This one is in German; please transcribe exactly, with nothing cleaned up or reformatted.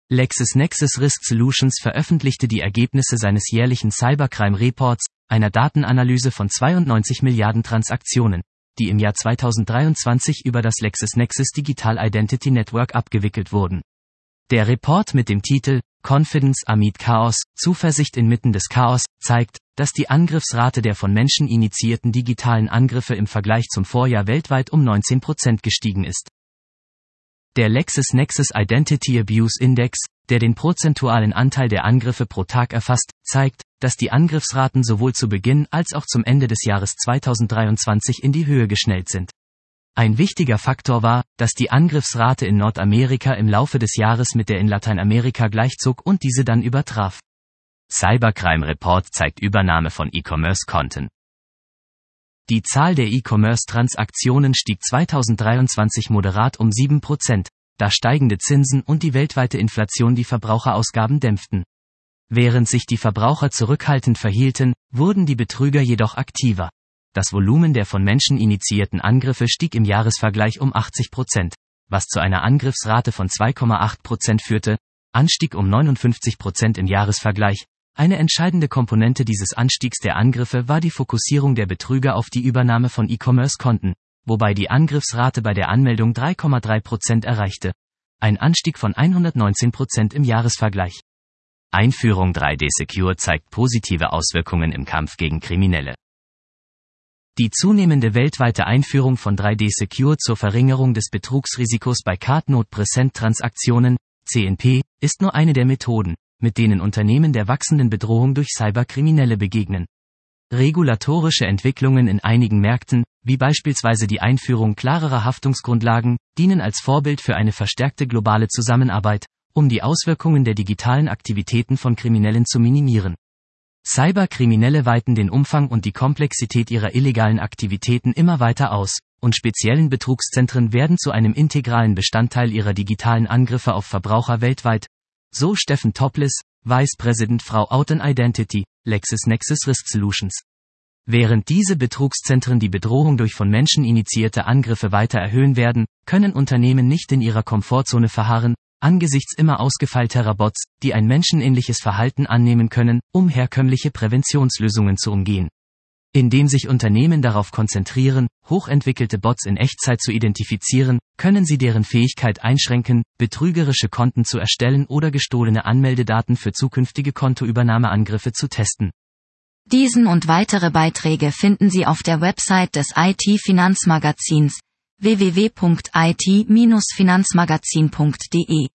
LexisNexis Risk Solutions veröffentlichte die Ergebnisse seines jährlichen Cybercrime Reports, einer Datenanalyse von zweiundneunzig Milliarden Transaktionen, die im Jahr zweitausenddreiundzwanzig über das LexisNexis Digital Identity Network abgewickelt wurden. Der Report mit dem Titel Confidence amid Chaos, Zuversicht inmitten des Chaos, zeigt, dass die Angriffsrate der von Menschen initiierten digitalen Angriffe im Vergleich zum Vorjahr weltweit um neunzehn Prozent gestiegen ist. Der LexisNexis Identity Abuse Index, der den prozentualen Anteil der Angriffe pro Tag erfasst, zeigt, dass die Angriffsraten sowohl zu Beginn als auch zum Ende des Jahres zweitausenddreiundzwanzig in die Höhe geschnellt sind. Ein wichtiger Faktor war, dass die Angriffsrate in Nordamerika im Laufe des Jahres mit der in Lateinamerika gleichzog und diese dann übertraf. Cybercrime Report zeigt Übernahme von E-Commerce-Konten. Die Zahl der E-Commerce-Transaktionen stieg zweitausenddreiundzwanzig moderat um sieben Prozent, da steigende Zinsen und die weltweite Inflation die Verbraucherausgaben dämpften. Während sich die Verbraucher zurückhaltend verhielten, wurden die Betrüger jedoch aktiver. Das Volumen der von Menschen initiierten Angriffe stieg im Jahresvergleich um achtzig Prozent, was zu einer Angriffsrate von zwei Komma acht Prozent führte, Anstieg um neunundfünfzig Prozent im Jahresvergleich. Eine entscheidende Komponente dieses Anstiegs der Angriffe war die Fokussierung der Betrüger auf die Übernahme von E-Commerce-Konten, wobei die Angriffsrate bei der Anmeldung drei Komma drei Prozent erreichte. Ein Anstieg von hundertneunzehn Prozent im Jahresvergleich. Einführung drei D Secure zeigt positive Auswirkungen im Kampf gegen Kriminelle. Die zunehmende weltweite Einführung von drei D Secure zur Verringerung des Betrugsrisikos bei Card-Not-Present-Transaktionen, C N P, ist nur eine der Methoden, mit denen Unternehmen der wachsenden Bedrohung durch Cyberkriminelle begegnen. Regulatorische Entwicklungen in einigen Märkten, wie beispielsweise die Einführung klarerer Haftungsgrundlagen, dienen als Vorbild für eine verstärkte globale Zusammenarbeit, um die Auswirkungen der digitalen Aktivitäten von Kriminellen zu minimieren. Cyberkriminelle weiten den Umfang und die Komplexität ihrer illegalen Aktivitäten immer weiter aus, und speziellen Betrugszentren werden zu einem integralen Bestandteil ihrer digitalen Angriffe auf Verbraucher weltweit. So Steffen Topliss, Vice President Frau Outen Identity, LexisNexis Risk Solutions. Während diese Betrugszentren die Bedrohung durch von Menschen initiierte Angriffe weiter erhöhen werden, können Unternehmen nicht in ihrer Komfortzone verharren, angesichts immer ausgefeilterer Bots, die ein menschenähnliches Verhalten annehmen können, um herkömmliche Präventionslösungen zu umgehen. Indem sich Unternehmen darauf konzentrieren, hochentwickelte Bots in Echtzeit zu identifizieren, können sie deren Fähigkeit einschränken, betrügerische Konten zu erstellen oder gestohlene Anmeldedaten für zukünftige Kontoübernahmeangriffe zu testen. Diesen und weitere Beiträge finden Sie auf der Website des I T-Finanzmagazins w w w punkt i t Bindestrich finanzmagazin punkt d e.